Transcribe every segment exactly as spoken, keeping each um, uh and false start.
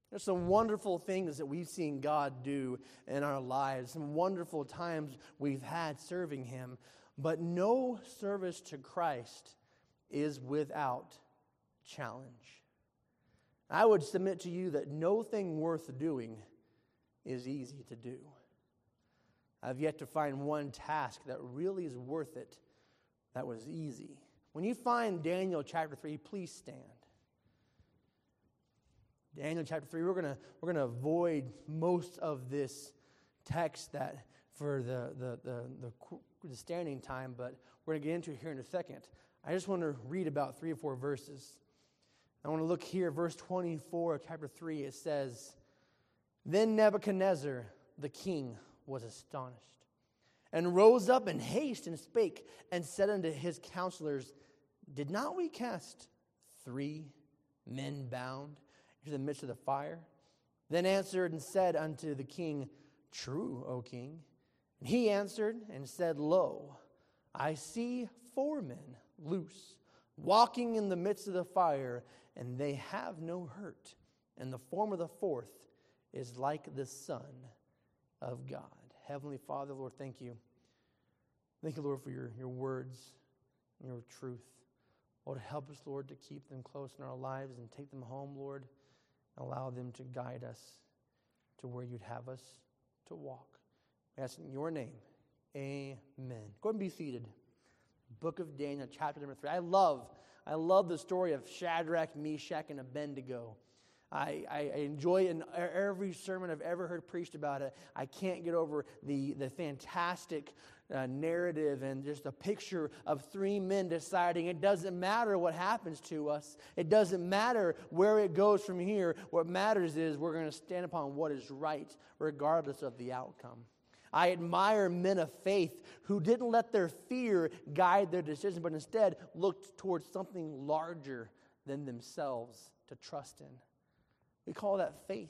There's some wonderful things that we've seen God do in our lives, some wonderful times we've had serving Him, but no service to Christ is without challenge. I would submit to you that no thing worth doing is easy to do. I've yet to find one task that really is worth it that was easy. When you find Daniel chapter three, please stand. Daniel chapter three, we're gonna we're gonna avoid most of this text that for the the the, the, the standing time, but we're gonna get into it here in a second. I just want to read about three or four verses. I want to look here, verse twenty-four of chapter three. It says, "Then Nebuchadnezzar the king was astonished, and rose up in haste and spake, and said unto his counselors, Did not we cast three men bound into the midst of the fire? Then answered and said unto the king, True, O king. And he answered and said, Lo, I see four men loose, walking in the midst of the fire, and they have no hurt. And the form of the fourth is like the Son of God." Heavenly Father, Lord, thank you. Thank you, Lord, for your, your words and your truth. Lord, help us, Lord, to keep them close in our lives and take them home, Lord, and allow them to guide us to where you'd have us to walk. We ask in your name, amen. Go ahead and be seated. Book of Daniel, chapter number three. I love, I love the story of Shadrach, Meshach, and Abednego. I, I enjoy in every sermon I've ever heard preached about it. I can't get over the, the fantastic uh, narrative and just a picture of three men deciding it doesn't matter what happens to us. It doesn't matter where it goes from here. What matters is we're going to stand upon what is right regardless of the outcome. I admire men of faith who didn't let their fear guide their decision, but instead looked towards something larger than themselves to trust in. We call that faith.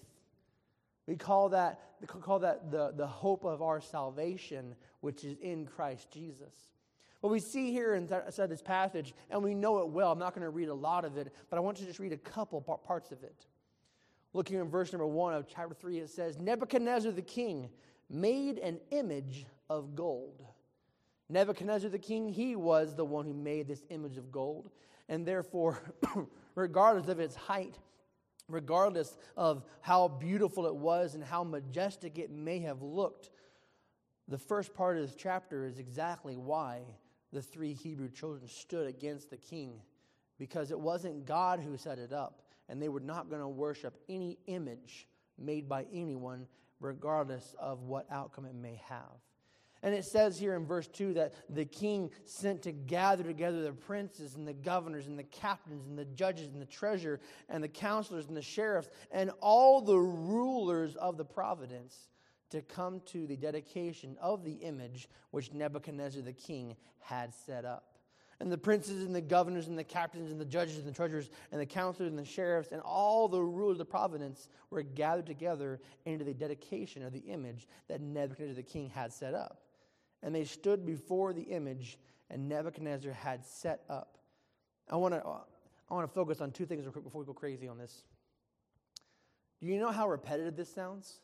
We call that, we call that the, the hope of our salvation, which is in Christ Jesus. What we see here inside this passage, and we know it well, I'm not going to read a lot of it, but I want to just read a couple parts of it. Looking in verse number one of chapter three, it says, Nebuchadnezzar the king made an image of gold. Nebuchadnezzar the king, he was the one who made this image of gold. And therefore, regardless of its height, regardless of how beautiful it was and how majestic it may have looked, the first part of this chapter is exactly why the three Hebrew children stood against the king. Because it wasn't God who set it up, and they were not going to worship any image made by anyone, regardless of what outcome it may have. And it says here in verse two that the king sent to gather together the princes and the governors and the captains and the judges and the treasurer and the counselors and the sheriffs and all the rulers of the province to come to the dedication of the image which Nebuchadnezzar the king had set up. And the princes and the governors and the captains and the judges and the treasurers and the counselors and the sheriffs and all the rulers of the province were gathered together into the dedication of the image that Nebuchadnezzar the king had set up. And they stood before the image and Nebuchadnezzar had set up. I want to I want to focus on two things real quick before we go crazy on this. Do you know how repetitive this sounds?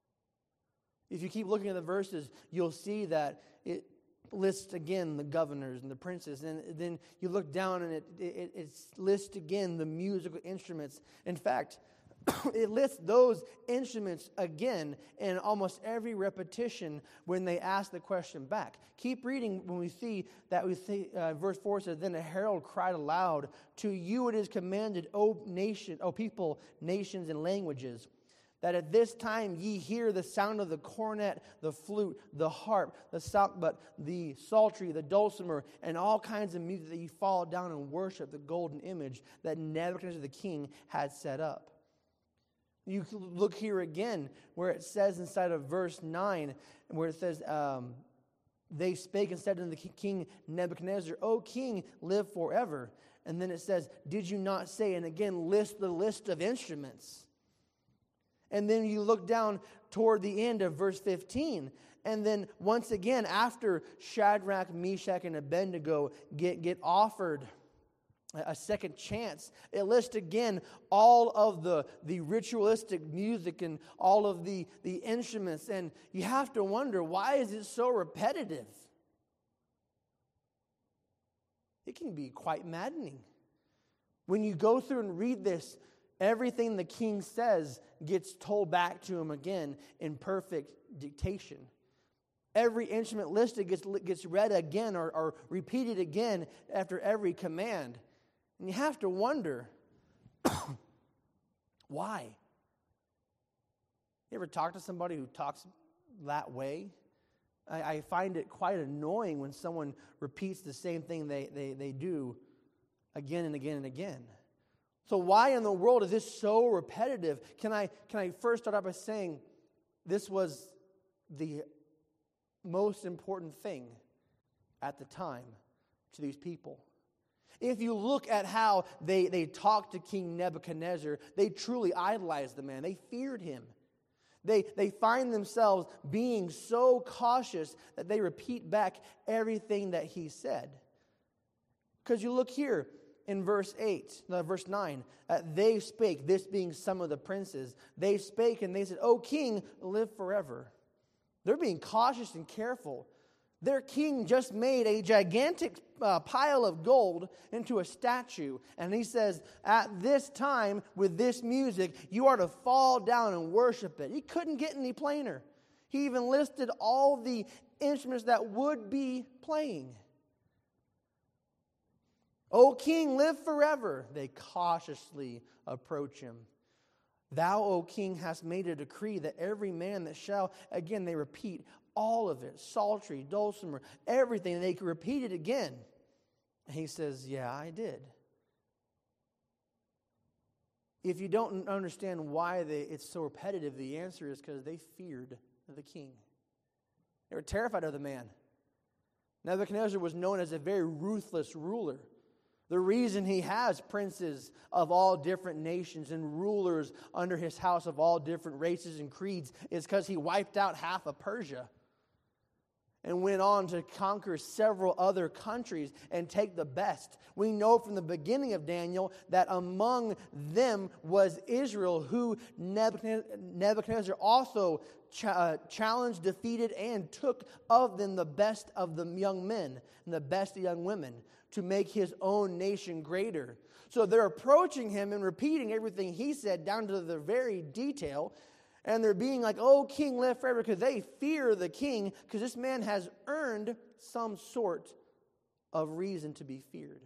If you keep looking at the verses, you'll see that it lists again the governors and the princes. And then you look down and it, it, it lists again the musical instruments. In fact, it lists those instruments again in almost every repetition when they ask the question back. Keep reading when we see that we see uh, verse four says, Then a herald cried aloud, To you it is commanded, O nation, O people, nations, and languages, that at this time ye hear the sound of the cornet, the flute, the harp, the sackbut, the psaltery, the dulcimer, and all kinds of music, that ye fall down and worship the golden image that Nebuchadnezzar the king had set up. You look here again where it says inside of verse nine, where it says, um, They spake and said unto the king Nebuchadnezzar, O king, live forever. And then it says, Did you not say? And again, list the list of instruments. And then you look down toward the end of verse fifteen. And then once again, after Shadrach, Meshach, and Abednego get, get offered a second chance. It lists again all of the, the ritualistic music and all of the, the instruments. And you have to wonder, why is it so repetitive? It can be quite maddening. When you go through and read this, everything the king says gets told back to him again in perfect dictation. Every instrument listed gets, gets read again or, or repeated again after every command. And you have to wonder, why? You ever talk to somebody who talks that way? I, I find it quite annoying when someone repeats the same thing they, they, they do again and again and again. So why in the world is this so repetitive? Can I, can I first start out by saying this was the most important thing at the time to these people. If you look at how they, they talked to King Nebuchadnezzar, they truly idolized the man. They feared him. They, they find themselves being so cautious that they repeat back everything that he said. Because you look here in verse eight, no, verse nine, uh, they spake, this being some of the princes, they spake and they said, O king, live forever. They're being cautious and careful. Their king just made a gigantic uh, pile of gold into a statue. And he says, at this time, with this music, you are to fall down and worship it. He couldn't get any plainer. He even listed all the instruments that would be playing. O king, live forever. They cautiously approach him. Thou, O king, hast made a decree that every man that shall, again, they repeat all of it, psaltery, dulcimer, everything. They could repeat it again. And he says, yeah, I did. If you don't understand why they, it's so repetitive, the answer is because they feared the king. They were terrified of the man. Nebuchadnezzar was known as a very ruthless ruler. The reason he has princes of all different nations and rulers under his house of all different races and creeds is because he wiped out half of Persia and went on to conquer several other countries and take the best. We know from the beginning of Daniel that among them was Israel, who Nebuchadnezzar also ch- uh, challenged, defeated, and took of them the best of the young men and the best of the young women to make his own nation greater. So they're approaching him and repeating everything he said down to the very detail. And they're being like, oh, king, live forever, because they fear the king, because this man has earned some sort of reason to be feared.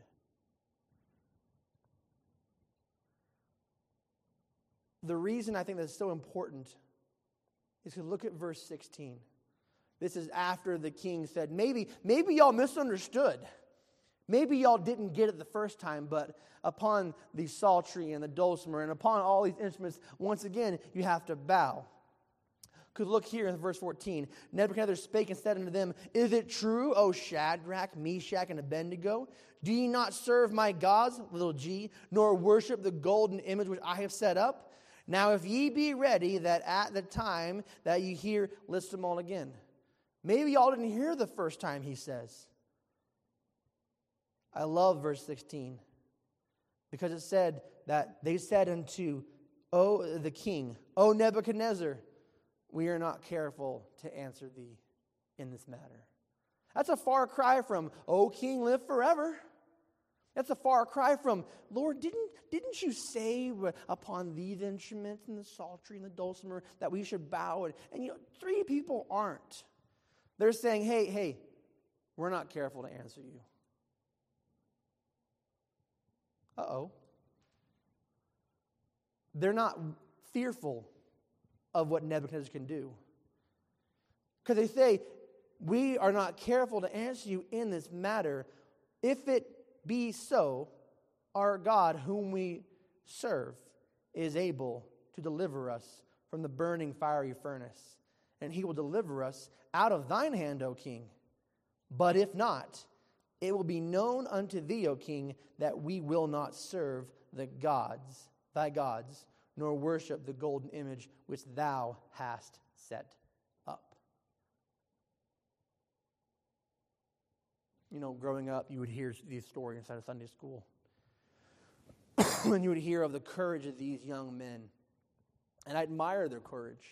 The reason I think that's so important is to look at verse sixteen. This is after the king said, maybe, maybe y'all misunderstood. Maybe y'all didn't get it the first time, but upon the psaltery and the dulcimer and upon all these instruments, once again, you have to bow. Because look here in verse fourteen. Nebuchadnezzar spake and said unto them, is it true, O Shadrach, Meshach, and Abednego? Do ye not serve my gods, little g, nor worship the golden image which I have set up? Now if ye be ready, that at the time that ye hear, list them all again. Maybe y'all didn't hear the first time he says. I love verse sixteen because it said that they said unto O the king, O Nebuchadnezzar, we are not careful to answer thee in this matter. That's a far cry from, O king, live forever. That's a far cry from, Lord, didn't, didn't you say upon these instruments and the psaltery and the dulcimer that we should bow? And, and you know, three people aren't. They're saying, hey, hey, we're not careful to answer you. Uh-oh. They're not fearful of what Nebuchadnezzar can do. Because they say, we are not careful to answer you in this matter. If it be so, our God whom we serve is able to deliver us from the burning fiery furnace, and he will deliver us out of thine hand, O king. But if not, it will be known unto thee, O king, that we will not serve the gods, thy gods, nor worship the golden image which thou hast set up. You know, growing up, you would hear these stories inside of Sunday school. when you would hear of the courage of these young men. And I admire their courage.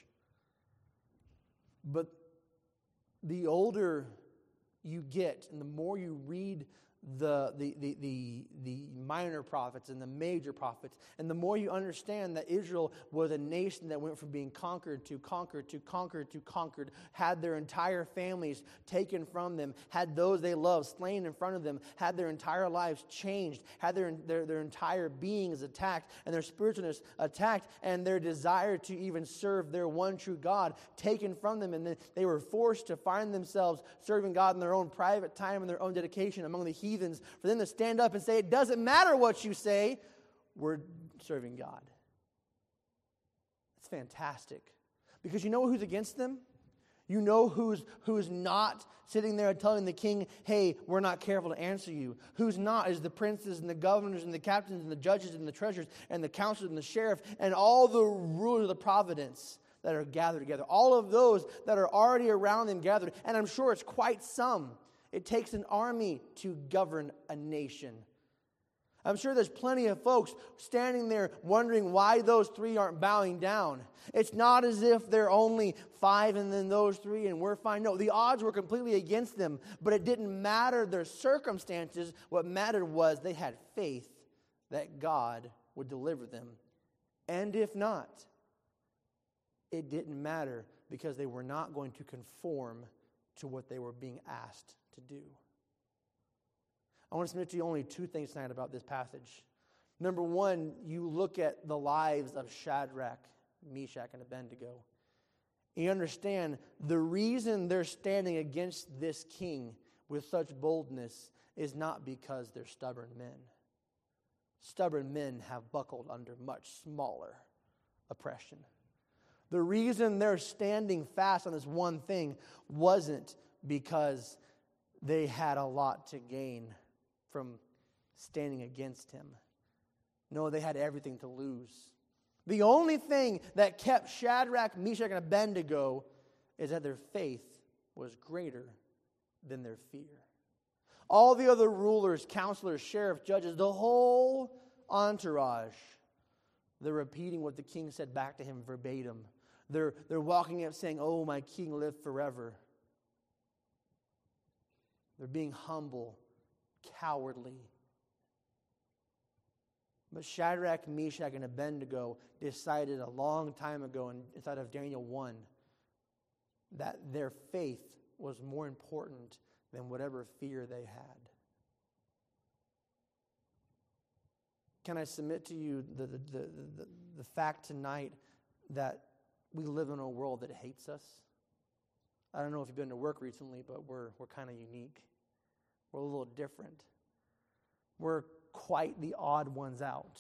But the older you get and the more you read the, the, the, the, the minor prophets and the major prophets, and the more you understand that Israel was a nation that went from being conquered to conquered to conquered to conquered, had their entire families taken from them, had those they loved slain in front of them, had their entire lives changed, had their, their, their entire beings attacked, and their spiritualness attacked, and their desire to even serve their one true God taken from them, and then they were forced to find themselves serving God in their own private time and their own dedication among the heathens, for them to stand up and say, it doesn't matter what you say, we're serving God. It's fantastic. Because you know who's against them? You know who's who's not sitting there telling the king, hey, we're not careful to answer you. Who's not is the princes and the governors and the captains and the judges and the treasurers and the counselors and the sheriff and all the rulers of the providence that are gathered together. All of those that are already around them gathered. And I'm sure it's quite some. It takes an army to govern a nation. I'm sure there's plenty of folks standing there wondering why those three aren't bowing down. It's not as if they're only five and then those three and we're fine. No, the odds were completely against them, but it didn't matter their circumstances. What mattered was they had faith that God would deliver them. And if not, it didn't matter because they were not going to conform to what they were being asked to do. I want to submit to you only two things tonight about this passage. Number one, you look at the lives of Shadrach, Meshach, and Abednego. You understand the reason they're standing against this king with such boldness is not because they're stubborn men. Stubborn men have buckled under much smaller oppression. The reason they're standing fast on this one thing wasn't because they had a lot to gain from standing against him. No, they had everything to lose. The only thing that kept Shadrach, Meshach, and Abednego is that their faith was greater than their fear. All the other rulers, counselors, sheriffs, judges, the whole entourage, they're repeating what the king said back to him verbatim. They're, they're walking up saying, oh, my king lived forever. They're being humble, cowardly. But Shadrach, Meshach, and Abednego decided a long time ago inside of Daniel one that their faith was more important than whatever fear they had. Can I submit to you the, the, the, the, the fact tonight that we live in a world that hates us? I don't know if you've been to work recently, but we're we're kind of unique. We're a little different. We're quite the odd ones out.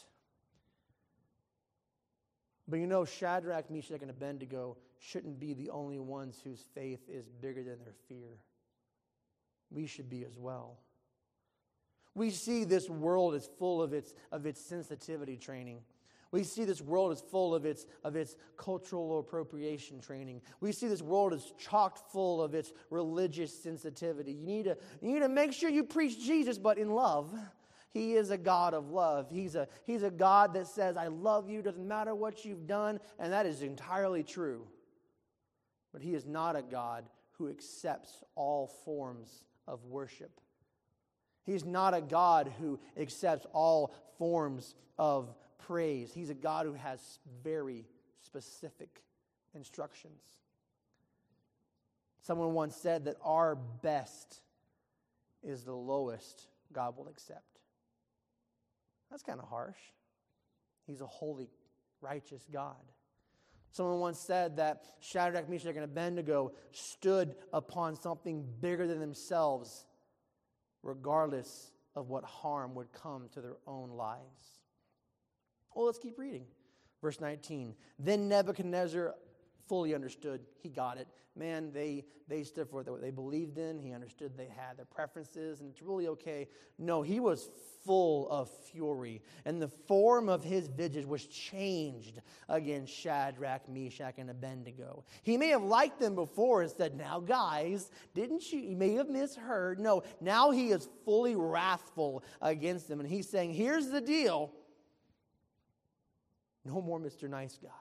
But you know, Shadrach, Meshach, and Abednego shouldn't be the only ones whose faith is bigger than their fear. We should be as well. We see this world is full of its of its sensitivity training. We see this world is full of its of its cultural appropriation training. We see this world is chocked full of its religious sensitivity. You need to you need to make sure you preach Jesus, but in love. He is a God of love. He's a He's a God that says, I love you, doesn't matter what you've done, and that is entirely true. But He is not a God who accepts all forms of worship. He's not a God who accepts all forms of praise. He's a God who has very specific instructions. Someone once said that our best is the lowest God will accept. That's kind of harsh. He's a holy, righteous God. Someone once said that Shadrach, Meshach, and Abednego stood upon something bigger than themselves, regardless of what harm would come to their own lives. Well, let's keep reading. Verse nineteen. Then Nebuchadnezzar fully understood. He got it. Man, they, they stood for what they believed in. He understood they had their preferences, and it's really okay. No, he was full of fury, and the form of his visage was changed against Shadrach, Meshach, and Abednego. He may have liked them before and said, now guys, didn't you, you may have misheard. No, now he is fully wrathful against them, and he's saying, here's the deal. No more Mister Nice Guy.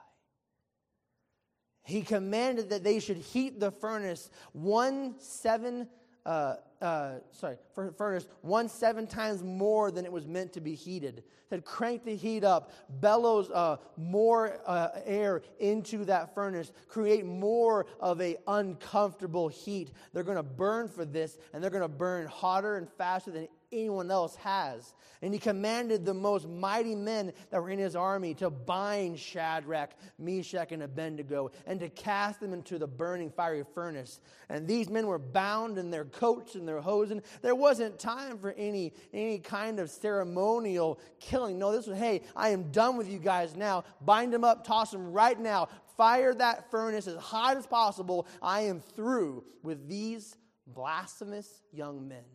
He commanded that they should heat the furnace one seven, uh, uh, sorry, for furnace one seven times more than it was meant to be heated. Said crank the heat up, bellows uh, more uh, air into that furnace, create more of a uncomfortable heat. They're going to burn for this, and they're going to burn hotter and faster than anyone else has. And he commanded the most mighty men that were in his army to bind Shadrach, Meshach, and Abednego and to cast them into the burning fiery furnace. And these men were bound in their coats and their hosen. There wasn't time for any, any kind of ceremonial killing. No, this was, hey, I am done with you guys now. Bind them up, toss them right now. Fire that furnace as hot as possible. I am through with these blasphemous young men.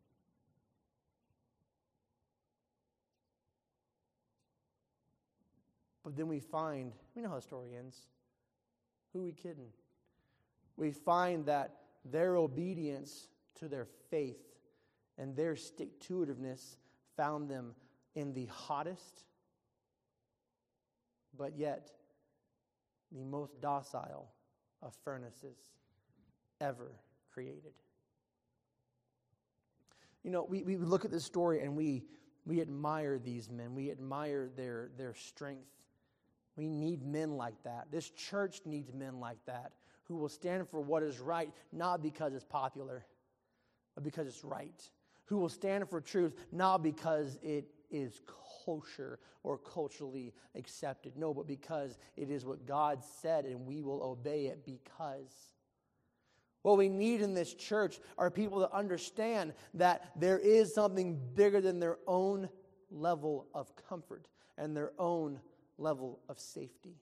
But then we find, we know how the story ends. Who are we kidding? We find that their obedience to their faith and their stick-to-itiveness found them in the hottest, but yet the most docile of furnaces ever created. You know, we, we look at this story and we we admire these men. We admire their, their strength. We need men like that. This church needs men like that who will stand for what is right, not because it's popular, but because it's right. Who will stand for truth, not because it is kosher or culturally accepted. No, but because it is what God said and we will obey it because. What we need in this church are people that understand that there is something bigger than their own level of comfort and their own level of safety.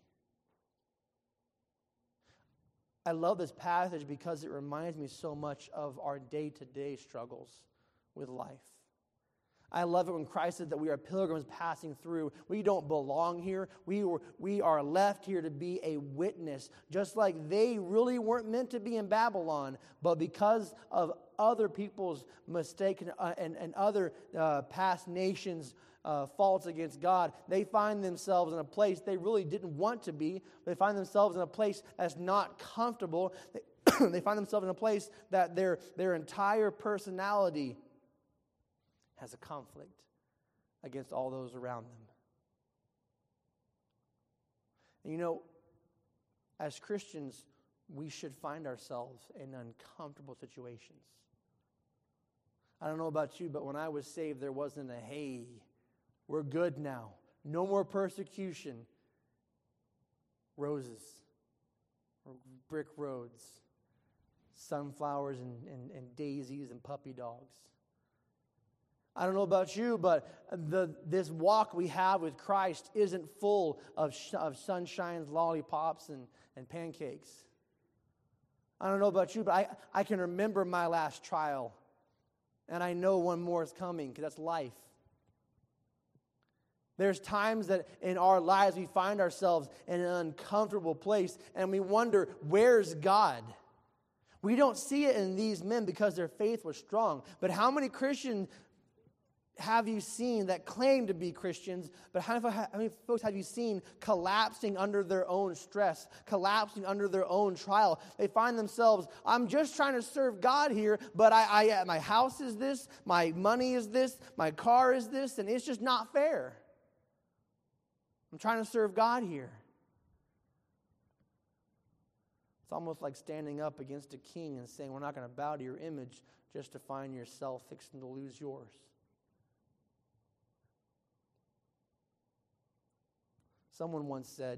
I love this passage because it reminds me so much of our day-to-day struggles with life. I love it when Christ said that we are pilgrims passing through. We don't belong here. We were, we are left here to be a witness, just like they really weren't meant to be in Babylon, but because of other people's mistake and, uh, and, and other uh, past nations' uh, faults against God, they find themselves in a place they really didn't want to be. They find themselves in a place that's not comfortable. They, they find themselves in a place that their, their entire personality has a conflict against all those around them. And you know, as Christians, we should find ourselves in uncomfortable situations. I don't know about you, but when I was saved, there wasn't a, hey, we're good now. No more persecution. Roses, or brick roads, sunflowers and, and, and daisies and puppy dogs. I don't know about you, but the, this walk we have with Christ isn't full of, sh- of sunshines, lollipops, and, and pancakes. I don't know about you, but I, I can remember my last trial, and I know one more is coming, because that's life. There's times that in our lives we find ourselves in an uncomfortable place, and we wonder, where's God? We don't see it in these men because their faith was strong, but how many Christians have you seen that claim to be Christians, but how many folks have you seen collapsing under their own stress, collapsing under their own trial? They find themselves, I'm just trying to serve God here, but I, I my house is this, my money is this, my car is this, and it's just not fair. I'm trying to serve God here. It's almost like standing up against a king and saying, we're not going to bow to your image just to find yourself fixing to lose yours. Someone once said,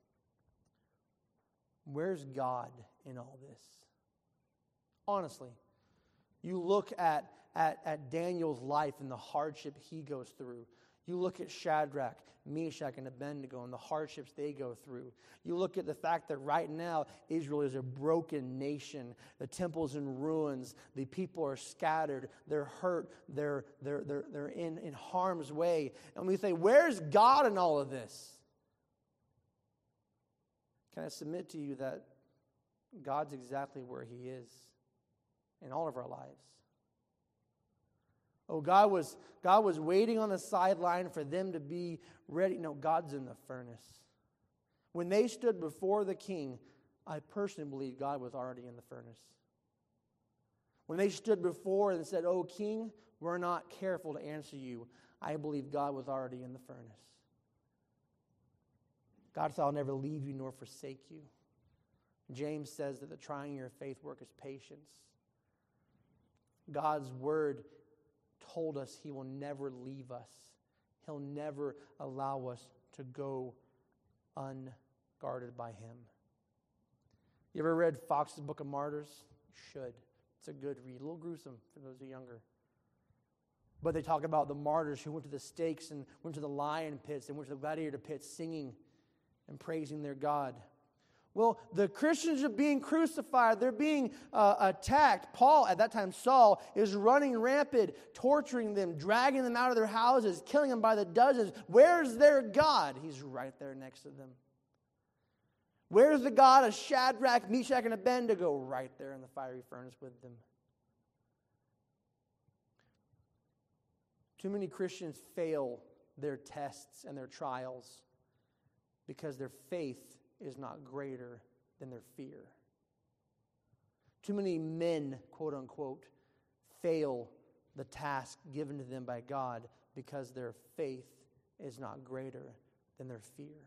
where's God in all this? Honestly, you look at, at, at Daniel's life and the hardship he goes through. You look at Shadrach, Meshach, and Abednego and the hardships they go through. You look at the fact that right now Israel is a broken nation. The temple's in ruins. The people are scattered. They're hurt. They're, they're, they're, they're in, in harm's way. And we say, where's God in all of this? Can I submit to you that God's exactly where He is in all of our lives? Oh, God was, God was waiting on the sideline for them to be ready. No, God's in the furnace. When they stood before the king, I personally believe God was already in the furnace. When they stood before and said, "Oh, king, we're not careful to answer you," I believe God was already in the furnace. God said, "I'll never leave you nor forsake you." James says that the trying of your faith worketh patience. God's word told us He will never leave us. He'll never allow us to go unguarded by Him. You ever read Fox's Book of Martyrs? You should. It's a good read. A little gruesome for those who are younger. But they talk about the martyrs who went to the stakes and went to the lion pits and went to the gladiator pits singing and praising their God. Well, the Christians are being crucified. They're being uh, attacked. Paul, at that time Saul, is running rampant, torturing them, dragging them out of their houses, killing them by the dozens. Where's their God? He's right there next to them. Where's the God of Shadrach, Meshach, and Abednego? Right there in the fiery furnace with them. Too many Christians fail their tests and their trials because their faith is not greater than their fear. Too many men, quote unquote, fail the task given to them by God because their faith is not greater than their fear.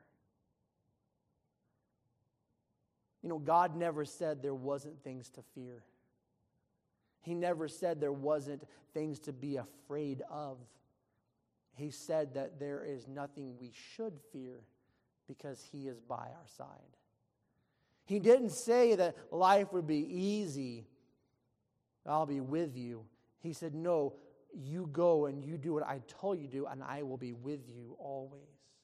You know, God never said there wasn't things to fear. He never said there wasn't things to be afraid of. He said that there is nothing we should fear because He is by our side. He didn't say that life would be easy. I'll be with you. He said, no, you go and you do what I told you to do, and I will be with you always.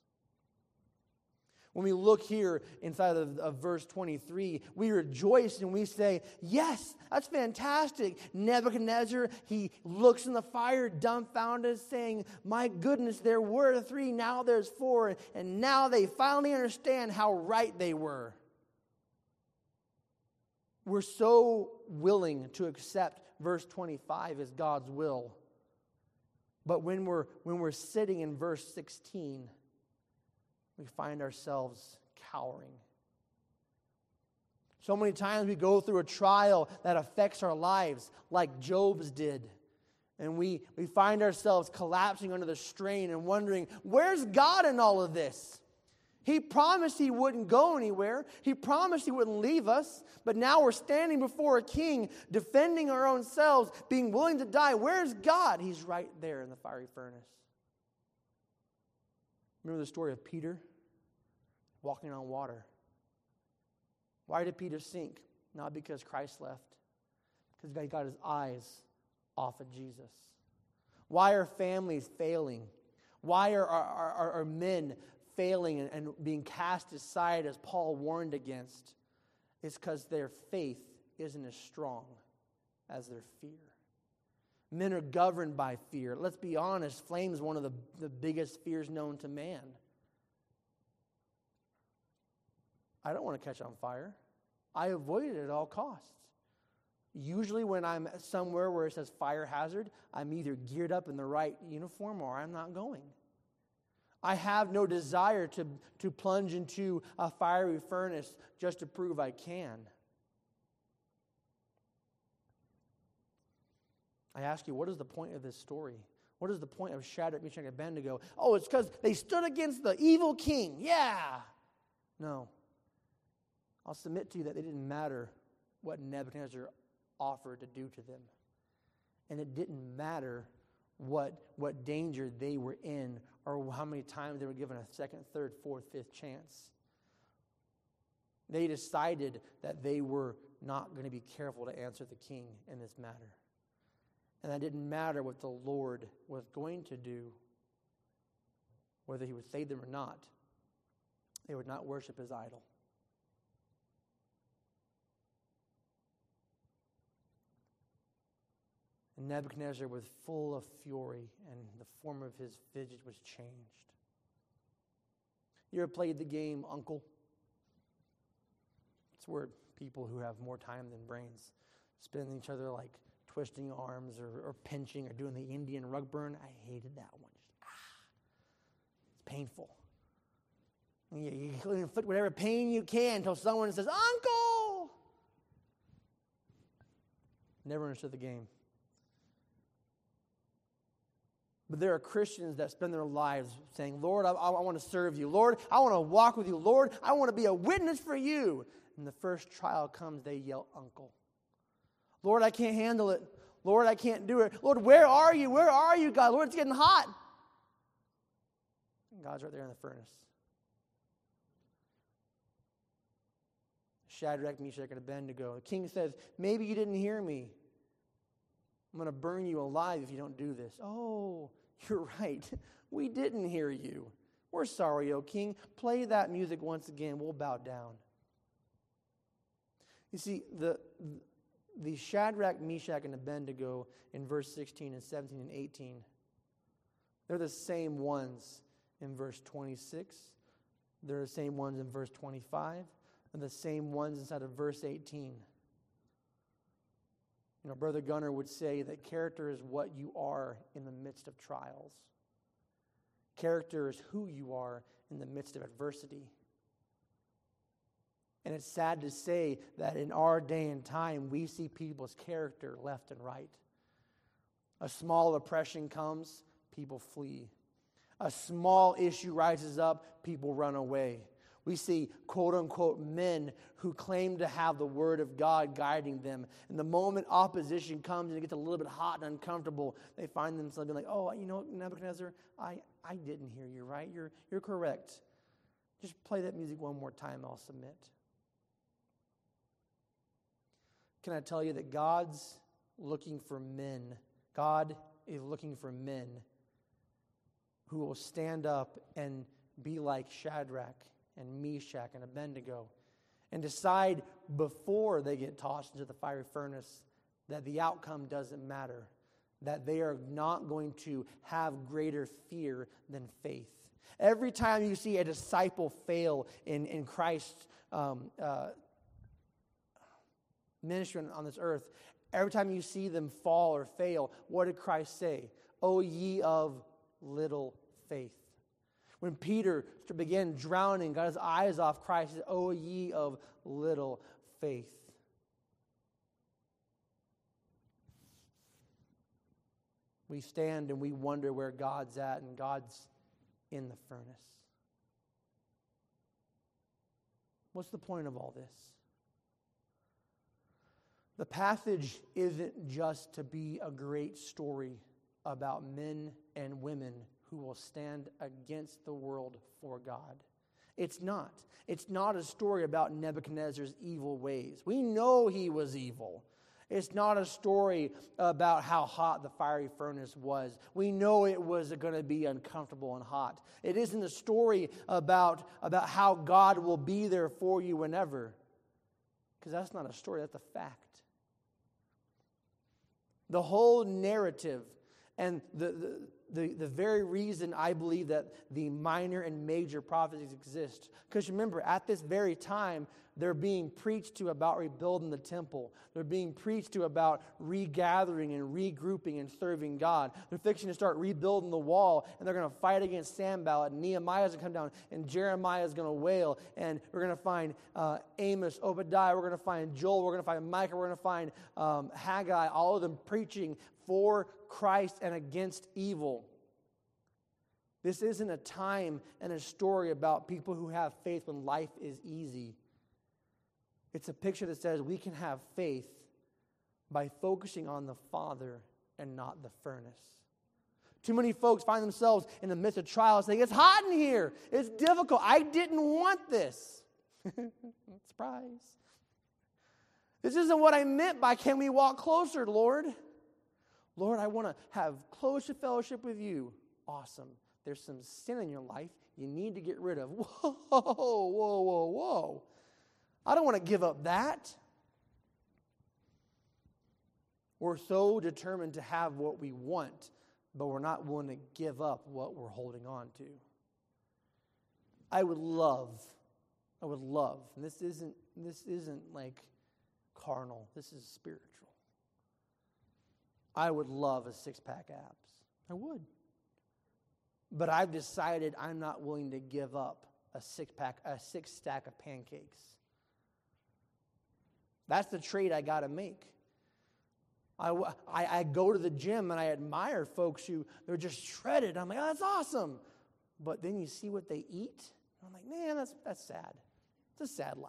When we look here inside of, of verse twenty-three, we rejoice and we say, yes, that's fantastic. Nebuchadnezzar, he looks in the fire dumbfounded, saying, my goodness, there were three, now there's four. And now they finally understand how right they were. We're so willing to accept verse twenty-five as God's will. But when we're, when we're sitting in verse sixteen, we find ourselves cowering. So many times we go through a trial that affects our lives, like Job's did. And we, we find ourselves collapsing under the strain and wondering, where's God in all of this? He promised He wouldn't go anywhere. He promised He wouldn't leave us. But now we're standing before a king, defending our own selves, being willing to die. Where's God? He's right there in the fiery furnace. Remember the story of Peter walking on water? Why did Peter sink? Not because Christ left. Because he got his eyes off of Jesus. Why are families failing? Why are, are, are, are men failing and, and being cast aside as Paul warned against? It's because their faith isn't as strong as their fear. Men are governed by fear. Let's be honest, flame is one of the, the biggest fears known to man. I don't want to catch on fire. I avoid it at all costs. Usually when I'm somewhere where it says fire hazard, I'm either geared up in the right uniform or I'm not going. I have no desire to, to plunge into a fiery furnace just to prove I can. I ask you, what is the point of this story? What is the point of Shadrach, Meshach, and Abednego? Oh, it's because they stood against the evil king. Yeah. No. I'll submit to you that it didn't matter what Nebuchadnezzar offered to do to them. And it didn't matter what, what danger they were in or how many times they were given a second, third, fourth, fifth chance. They decided that they were not going to be careful to answer the king in this matter. And that didn't matter what the Lord was going to do, whether He would save them or not. They would not worship His idol. And Nebuchadnezzar was full of fury, and the form of his visage was changed. You ever played the game Uncle? It's where people who have more time than brains spin each other like twisting arms or, or pinching or doing the Indian rug burn. I hated that one. Just, ah, it's painful. And you, you inflict whatever pain you can until someone says, Uncle! Never understood the game. But there are Christians that spend their lives saying, Lord, I, I want to serve you. Lord, I want to walk with you. Lord, I want to be a witness for you. And the first trial comes, they yell, Uncle. Lord, I can't handle it. Lord, I can't do it. Lord, where are you? Where are you, God? Lord, it's getting hot. And God's right there in the furnace. Shadrach, Meshach, and Abednego. The king says, maybe you didn't hear me. I'm going to burn you alive if you don't do this. Oh, you're right. We didn't hear you. We're sorry, O king. Play that music once again. We'll bow down. You see, the, the Shadrach, Meshach, and Abednego in verse sixteen and seventeen and eighteen, they're the same ones in verse twenty-six. They're the same ones in verse twenty-five. They're the same ones inside of verse eighteen. You know, Brother Gunner would say that character is what you are in the midst of trials. Character is who you are in the midst of adversity. And it's sad to say that in our day and time, we see people's character left and right. A small oppression comes, people flee. A small issue rises up, people run away. We see quote-unquote men who claim to have the Word of God guiding them. And the moment opposition comes and it gets a little bit hot and uncomfortable, they find themselves being like, oh, you know, Nebuchadnezzar, I, I didn't hear you, right? You're, you're correct. Just play that music one more time, I'll submit. Can I tell you that God's looking for men. God is looking for men who will stand up and be like Shadrach and Meshach and Abednego and decide before they get tossed into the fiery furnace that the outcome doesn't matter, that they are not going to have greater fear than faith. Every time you see a disciple fail in, in Christ's um, uh, ministry on this earth, every time you see them fall or fail, what did Christ say? O ye of little faith. When Peter began drowning, got his eyes off Christ, he said, O ye of little faith. We stand and we wonder where God's at, and God's in the furnace. What's the point of all this? The passage isn't just to be a great story about men and women who will stand against the world for God. It's not. It's not a story about Nebuchadnezzar's evil ways. We know he was evil. It's not a story about how hot the fiery furnace was. We know it was going to be uncomfortable and hot. It isn't a story about, about how God will be there for you whenever. Because that's not a story, that's a fact. The whole narrative and the, the, the, the very reason I believe that the minor and major prophecies exist. Because remember, at this very time, they're being preached to about rebuilding the temple. They're being preached to about regathering and regrouping and serving God. They're fixing to start rebuilding the wall, and they're going to fight against Sanballat, and Nehemiah's going to come down, and Jeremiah's going to wail, and we're going to find uh, Amos, Obadiah, we're going to find Joel, we're going to find Micah, we're going to find um, Haggai, all of them preaching for Christ and against evil. This isn't a time and a story about people who have faith when life is easy. It's a picture that says we can have faith by focusing on the Father and not the furnace. Too many folks find themselves in the midst of trials saying, it's hot in here. It's difficult. I didn't want this. Surprise. This isn't what I meant by can we walk closer, Lord? Lord, I want to have closer fellowship with you. Awesome. There's some sin in your life you need to get rid of. Whoa, whoa, whoa, whoa. I don't want to give up that. We're so determined to have what we want, but we're not willing to give up what we're holding on to. I would love, I would love, and this isn't, this isn't like carnal, this is spiritual. I would love a six-pack abs. I would. But I've decided I'm not willing to give up a six pack, a six stack of pancakes. That's the trade I got to make. I, I, I go to the gym and I admire folks who, they're just shredded. I'm like, oh, that's awesome. But then you see what they eat. I'm like, man, that's, that's sad. It's a sad life.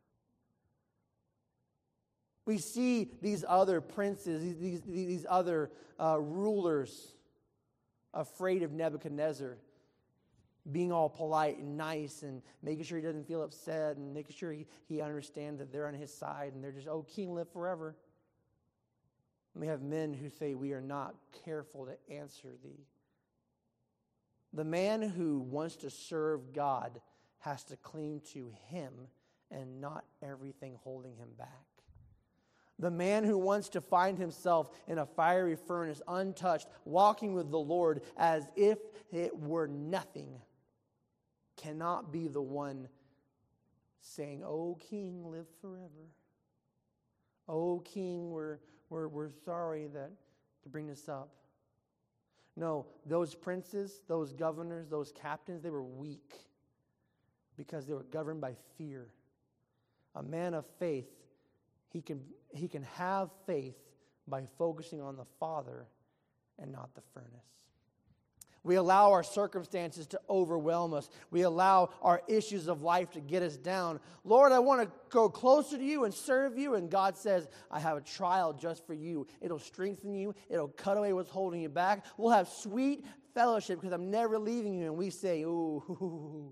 We see these other princes, these, these, these other uh, rulers afraid of Nebuchadnezzar, being all polite and nice and making sure he doesn't feel upset and making sure he, he understands that they're on his side and they're just, oh, king, live forever. And we have men who say we are not careful to answer thee. The man who wants to serve God has to cling to him and not everything holding him back. The man who wants to find himself in a fiery furnace, untouched, walking with the Lord as if it were nothing, cannot be the one saying, "Oh, King, live forever. Oh, King, we're, we're, we're sorry that to bring this up." No, those princes, those governors, those captains, they were weak because they were governed by fear. A man of faith, he can, he can have faith by focusing on the Father and not the furnace. We allow our circumstances to overwhelm us. We allow our issues of life to get us down. Lord, I want to go closer to you and serve you. And God says, I have a trial just for you. It'll strengthen you. It'll cut away what's holding you back. We'll have sweet fellowship because I'm never leaving you. And we say, ooh,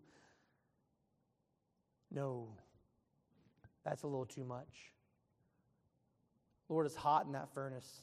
no, that's a little too much. Lord, it's hot in that furnace.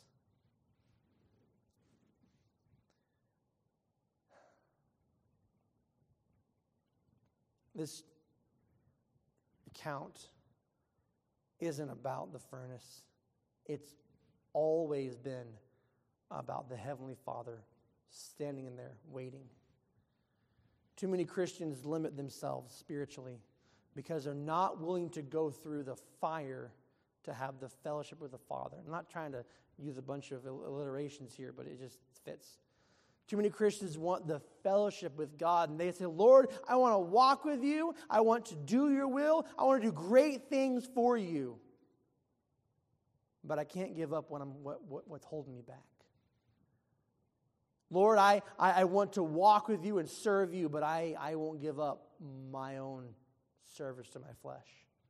This account isn't about the furnace. It's always been about the Heavenly Father standing in there waiting. Too many Christians limit themselves spiritually because they're not willing to go through the fire to have the fellowship with the Father. I'm not trying to use a bunch of alliterations here, but it just fits. Too many Christians want the fellowship with God, and they say, Lord, I want to walk with you. I want to do your will. I want to do great things for you. But I can't give up when I'm, what, what, what's holding me back. Lord, I, I, I want to walk with you and serve you, but I, I won't give up my own service to my flesh.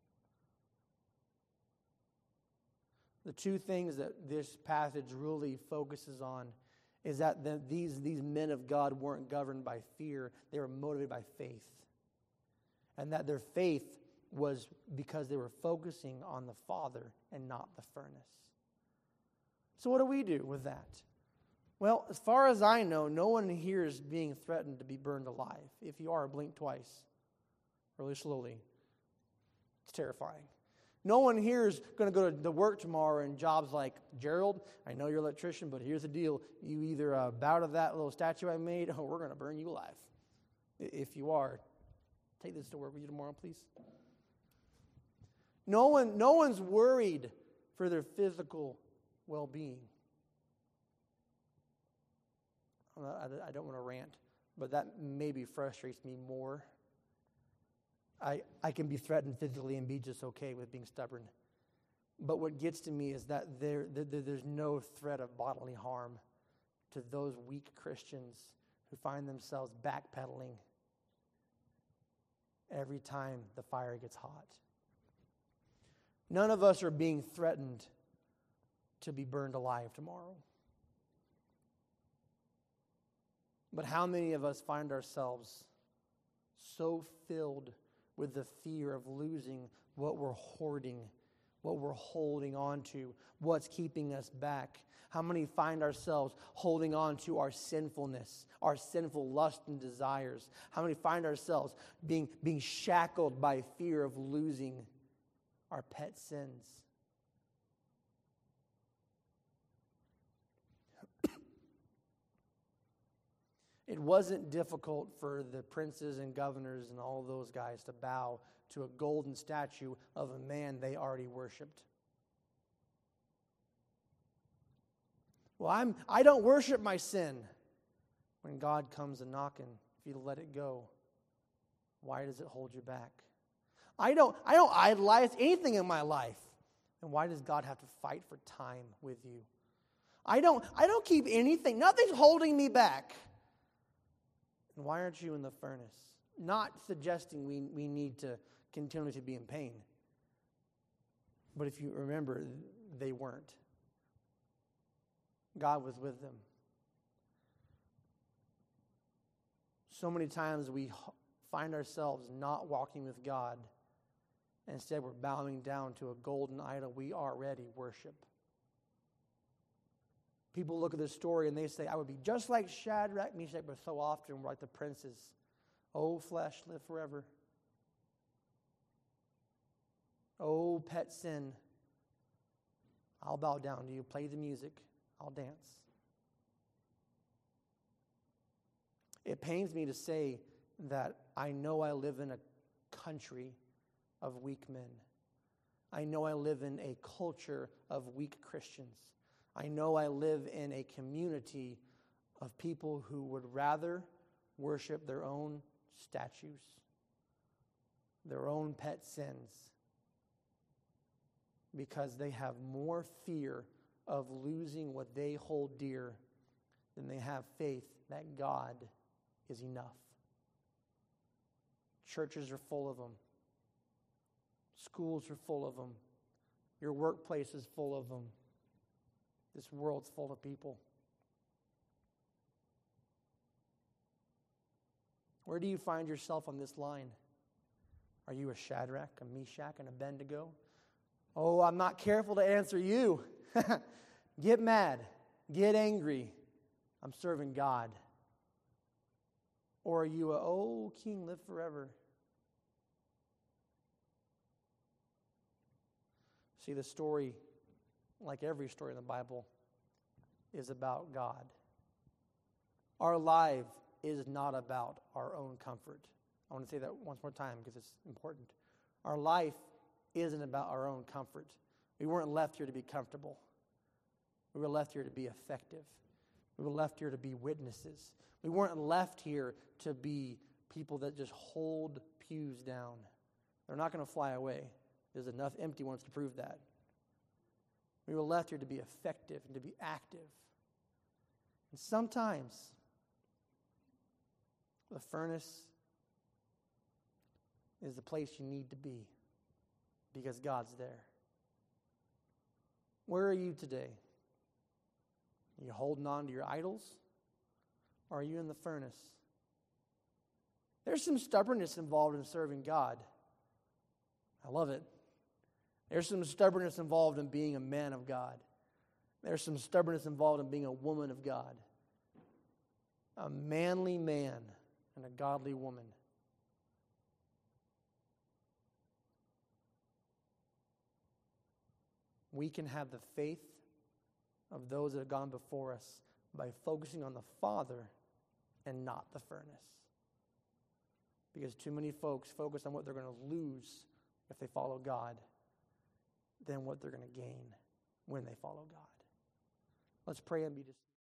The two things that this passage really focuses on is that the, these, these men of God weren't governed by fear. They were motivated by faith. And that their faith was because they were focusing on the Father and not the furnace. So what do we do with that? Well, as far as I know, no one here is being threatened to be burned alive. If you are, blink twice, really slowly. It's terrifying. No one here is going to go to work tomorrow and jobs like, Gerald, I know you're an electrician, but here's the deal. You either uh, bow to that little statue I made, or we're going to burn you alive. If you are, take this to work with you tomorrow, please. No one, no one's worried for their physical well-being. I don't want to rant, but that maybe frustrates me more. I, I can be threatened physically and be just okay with being stubborn. But what gets to me is that there, there there's no threat of bodily harm to those weak Christians who find themselves backpedaling every time the fire gets hot. None of us are being threatened to be burned alive tomorrow. But how many of us find ourselves so filled with the fear of losing what we're hoarding, what we're holding on to, what's keeping us back? How many find ourselves holding on to our sinfulness, our sinful lust and desires? How many find ourselves being, being shackled by fear of losing our pet sins? It wasn't difficult for the princes and governors and all those guys to bow to a golden statue of a man they already worshipped. Well, I'm, I don't worship my sin. When God comes a knocking, if you let it go, Why does it hold you back? I don't, I don't idolize anything in my life. And why does God have to fight for time with you? I don't, I don't keep anything. Nothing's holding me back. And why aren't you in the furnace? Not suggesting we, we need to continue to be in pain. But if you remember, they weren't. God was with them. So many times we find ourselves not walking with God. Instead, we're bowing down to a golden idol we already worship. People look at this story and they say, I would be just like Shadrach, Meshach, but so often we're like the princes. Oh, flesh, live forever. Oh, pet sin, I'll bow down to you. Play the music. I'll dance. It pains me to say that I know I live in a country of weak men. I know I live in a culture of weak Christians. I know I live in a community of people who would rather worship their own statues, their own pet sins, because they have more fear of losing what they hold dear than they have faith that God is enough. Churches are full of them. Schools are full of them. Your workplace is full of them. This world's full of people. Where do you find yourself on this line? Are you a Shadrach, a Meshach, and a Abednego? Oh, I'm not careful to answer you. Get mad. Get angry. I'm serving God. Or are you a, oh, King, live forever? See, the story, like every story in the Bible, is about God. Our life is not about our own comfort. I want to say that once more time because it's important. Our life isn't about our own comfort. We weren't left here to be comfortable. We were left here to be effective. We were left here to be witnesses. We weren't left here to be people that just hold pews down. They're not going to fly away. There's enough empty ones to prove that. We were left here to be effective and to be active. And sometimes the furnace is the place you need to be because God's there. Where are you today? Are you holding on to your idols? Or are you in the furnace? There's some stubbornness involved in serving God. I love it. There's some stubbornness involved in being a man of God. There's some stubbornness involved in being a woman of God. A manly man and a godly woman. We can have the faith of those that have gone before us by focusing on the Father and not the furnace. Because too many folks focus on what they're going to lose if they follow God than what they're going to gain when they follow God. Let's pray and be dismissed.